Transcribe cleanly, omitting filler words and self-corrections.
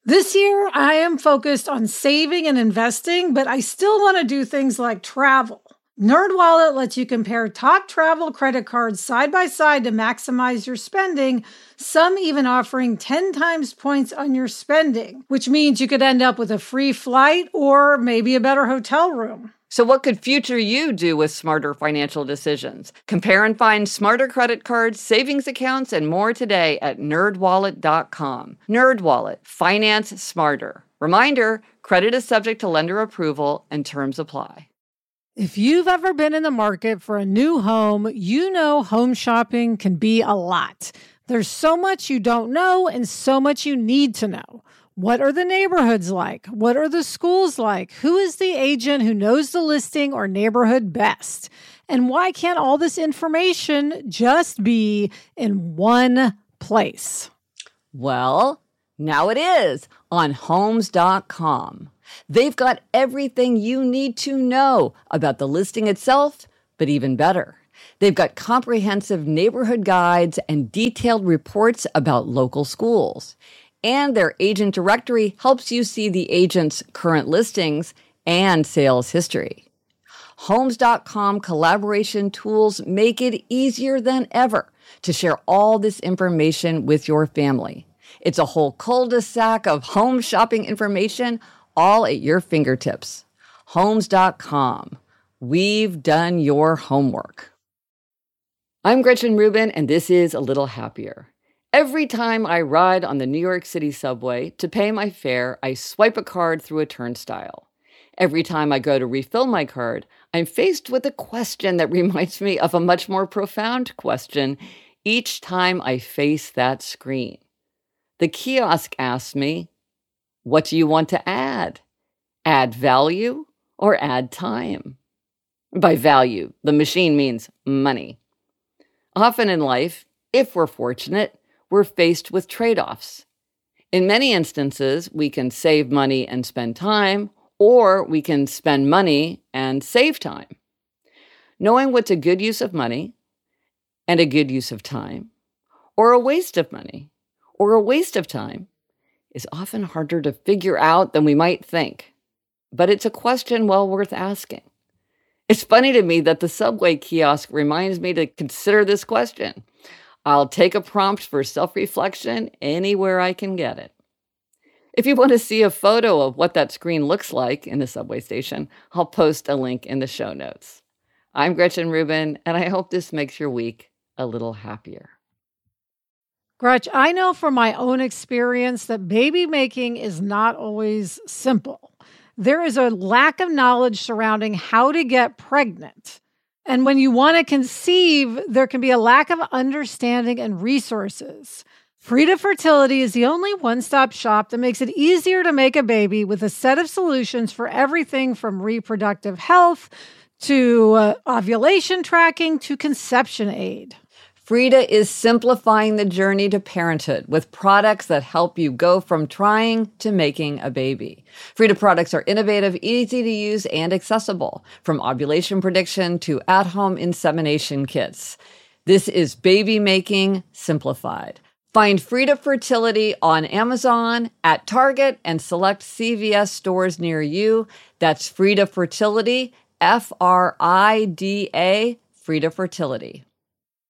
This year, I am focused on saving and investing, but I still want to do things like travel. NerdWallet lets you compare top travel credit cards side by side to maximize your spending, some even offering 10 times points on your spending, which means you could end up with a free flight or maybe a better hotel room. So what could future you do with smarter financial decisions? Compare and find smarter credit cards, savings accounts, and more today at nerdwallet.com. NerdWallet, finance smarter. Reminder, credit is subject to lender approval and terms apply. If you've ever been in the market for a new home, you know home shopping can be a lot. There's so much you don't know and so much you need to know. What are the neighborhoods like? What are the schools like? Who is the agent who knows the listing or neighborhood best? And why can't all this information just be in one place? Well, now it is on Homes.com. They've got everything you need to know about the listing itself, but even better, they've got comprehensive neighborhood guides and detailed reports about local schools. And their agent directory helps you see the agent's current listings and sales history. Homes.com collaboration tools make it easier than ever to share all this information with your family. It's a whole cul-de-sac of home shopping information all at your fingertips. Homes.com. We've done your homework. I'm Gretchen Rubin, and this is A Little Happier. Every time I ride on the New York City subway to pay my fare, I swipe a card through a turnstile. Every time I go to refill my card, I'm faced with a question that reminds me of a much more profound question each time I face that screen. The kiosk asks me, what do you want to add? Add value or add time? By value, the machine means money. Often in life, if we're fortunate, we're faced with trade-offs. In many instances, we can save money and spend time, or we can spend money and save time. Knowing what's a good use of money and a good use of time, or a waste of money, or a waste of time, is often harder to figure out than we might think. But it's a question well worth asking. It's funny to me that the subway kiosk reminds me to consider this question. I'll take a prompt for self-reflection anywhere I can get it. If you want to see a photo of what that screen looks like in the subway station, I'll post a link in the show notes. I'm Gretchen Rubin, and I hope this makes your week a little happier. Gretch, I know from my own experience that baby making is not always simple. There is a lack of knowledge surrounding how to get pregnant. And when you want to conceive, there can be a lack of understanding and resources. Frida Fertility is the only one-stop shop that makes it easier to make a baby with a set of solutions for everything from reproductive health to ovulation tracking to conception aid. Frida is simplifying the journey to parenthood with products that help you go from trying to making a baby. Frida products are innovative, easy to use, and accessible, from ovulation prediction to at-home insemination kits. This is baby making simplified. Find Frida Fertility on Amazon, at Target, and select CVS stores near you. That's Frida Fertility, Frida, Frida Fertility.